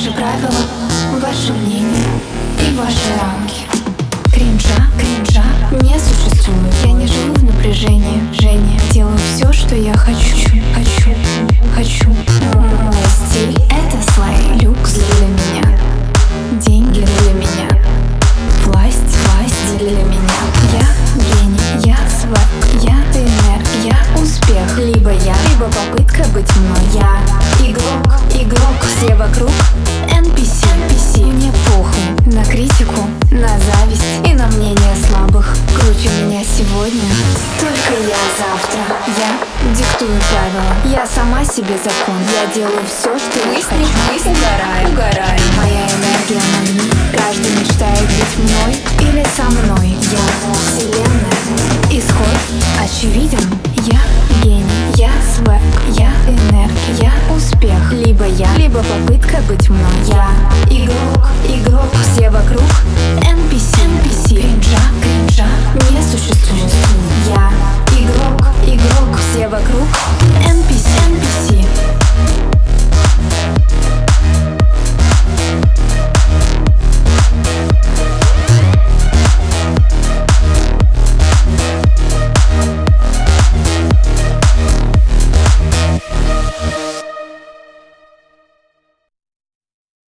Ваши правила, ваше мнение и ваши рамки. Кринжа не существует. Я не живу в напряжении. Женя, делаю все, что я хочу. Мой стиль — это слай, люкс для меня. Деньги для меня. Власть для меня. Я гений, я свек, я энергия, я успех. Либо попытка быть мной. Я игрок, все вокруг NPC. Мне похуй на критику, на зависть и на мнение слабых. Круче меня сегодня, только я завтра. Я диктую правила, я сама себе закон. Я делаю все, что я хочу. Угораю. Моя энергия магнит. Каждый мечтает быть мной или со мной. Я вселенная, исход очевиден. Я гений, я свек, я энергия, я успех. Либо попытка быть мной. Я